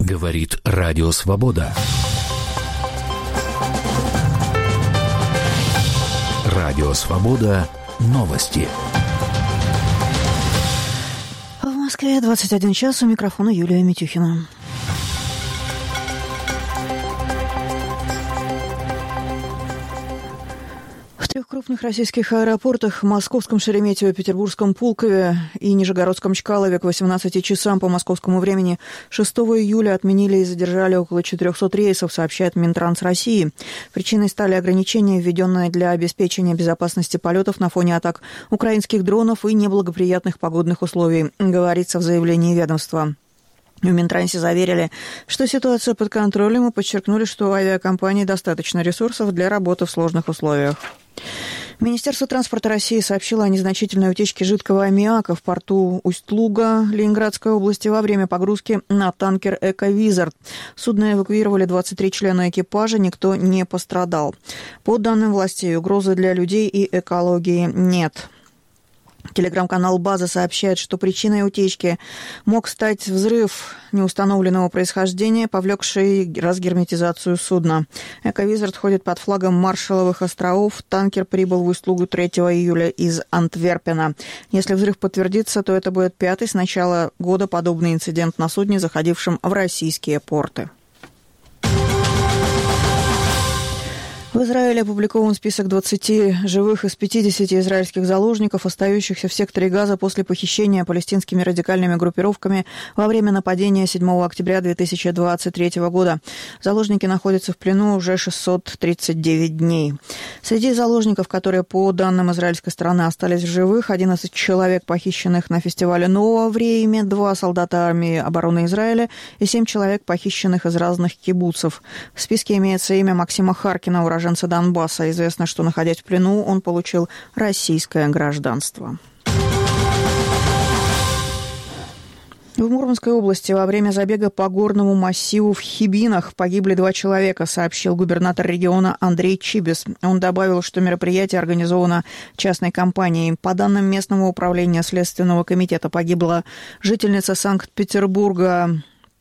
Говорит Радио Свобода. Радио Свобода. Новости. В Москве 21 час. У микрофона Юлия Митюхина. В трех крупных российских аэропортах — московском Шереметьево, петербургском Пулкове и нижегородском Чкалове — к 18 часам по московскому времени 6 июля отменили и задержали около 400 рейсов, сообщает Минтранс России. Причиной стали ограничения, введенные для обеспечения безопасности полетов на фоне атак украинских дронов и неблагоприятных погодных условий, говорится в заявлении ведомства. В Минтрансе заверили, что ситуация под контролем, и подчеркнули, что у авиакомпаний достаточно ресурсов для работы в сложных условиях. Министерство транспорта России сообщило о незначительной утечке жидкого аммиака в порту Усть-Луга Ленинградской области во время погрузки на танкер «Эко-Визард». Судно эвакуировали 23 члена экипажа, никто не пострадал. По данным властей, угрозы для людей и экологии нет. Телеграм-канал «База» сообщает, что причиной утечки мог стать взрыв неустановленного происхождения, повлекший разгерметизацию судна. «Эко-Визард» ходит под флагом Маршалловых островов. Танкер прибыл в Усть-Лугу 3 июля из Антверпена. Если взрыв подтвердится, то это будет пятый с начала года подобный инцидент на судне, заходившем в российские порты. В Израиле опубликован список 20 живых из 50 израильских заложников, остающихся в секторе Газа после похищения палестинскими радикальными группировками во время нападения 7 октября 2023 года. Заложники находятся в плену уже 639 дней. Среди заложников, которые, по данным израильской стороны, остались в живых, 11 человек, похищенных на фестивале «Нового в Рейме», 2 солдата армии обороны Израиля и 7 человек, похищенных из разных кибуцев. В списке имеется имя Максима Харкина, уроженца Донбасса. Известно, что, находясь в плену, он получил российское гражданство. В Мурманской области во время забега по горному массиву в Хибинах погибли 2 человека, сообщил губернатор региона Андрей Чибис. Он добавил, что мероприятие организовано частной компанией. По данным местного управления Следственного комитета, погибла жительница Санкт-Петербурга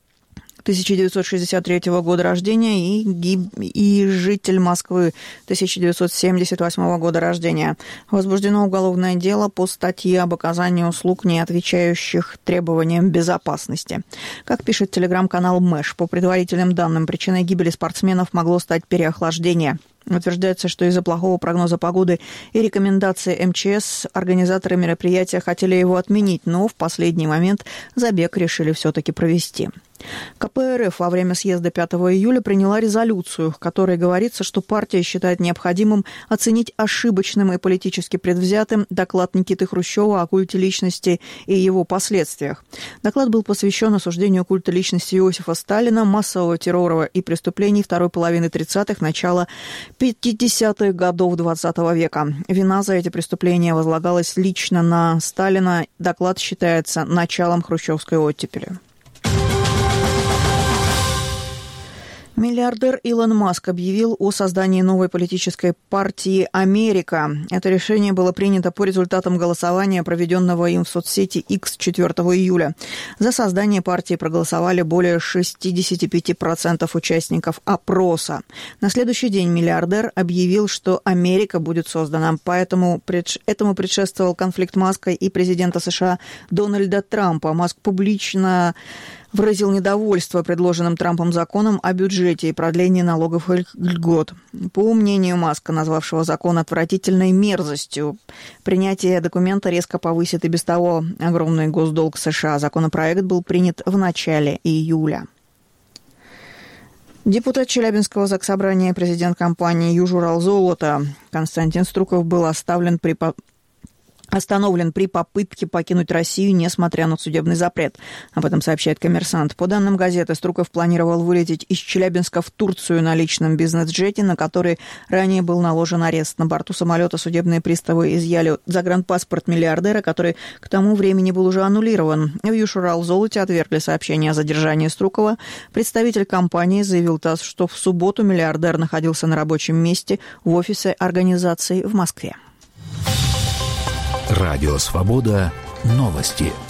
1963 года рождения и житель Москвы 1978 года рождения. Возбуждено уголовное дело по статье об оказании услуг, не отвечающих требованиям безопасности. Как пишет телеграм-канал Мэш, по предварительным данным, причиной гибели спортсменов могло стать переохлаждение. Утверждается, что из-за плохого прогноза погоды и рекомендаций МЧС организаторы мероприятия хотели его отменить, но в последний момент забег решили все-таки провести. КПРФ во время съезда 5 июля приняла резолюцию, в которой говорится, что партия считает необходимым оценить ошибочным и политически предвзятым доклад Никиты Хрущева о культе личности и его последствиях. Доклад был посвящен осуждению культа личности Иосифа Сталина, массового террора и преступлений второй половины 30-х, начала 50-х годов 20 века. Вина за эти преступления возлагалась лично на Сталина. Доклад считается началом хрущевской оттепели. Миллиардер Илон Маск объявил о создании новой политической партии «Америка». Это решение было принято по результатам голосования, проведенного им в соцсети X 4 июля. За создание партии проголосовали более 65% участников опроса. На следующий день миллиардер объявил, что «Америка» будет создана. Поэтому этому предшествовал конфликт Маска и президента США Дональда Трампа. Маск публично выразил недовольство предложенным Трампом законом о бюджете и продлении налоговых льгот. По мнению Маска, назвавшего закон отвратительной мерзостью, принятие документа резко повысит и без того огромный госдолг США. Законопроект был принят в начале июля. Депутат Челябинского заксобрания, президент компании «Южуралзолото» Константин Струков был остановлен при попытке покинуть Россию, несмотря на судебный запрет. Об этом сообщает «Коммерсант». По данным газеты, Струков планировал вылететь из Челябинска в Турцию на личном бизнес-джете, на который ранее был наложен арест. На борту самолета судебные приставы изъяли загранпаспорт миллиардера, который к тому времени был уже аннулирован. В «Южуралзолоте» отвергли сообщение о задержании Струкова. Представитель компании заявил ТАСС, что в субботу миллиардер находился на рабочем месте в офисе организации в Москве. Радио «Свобода». Новости.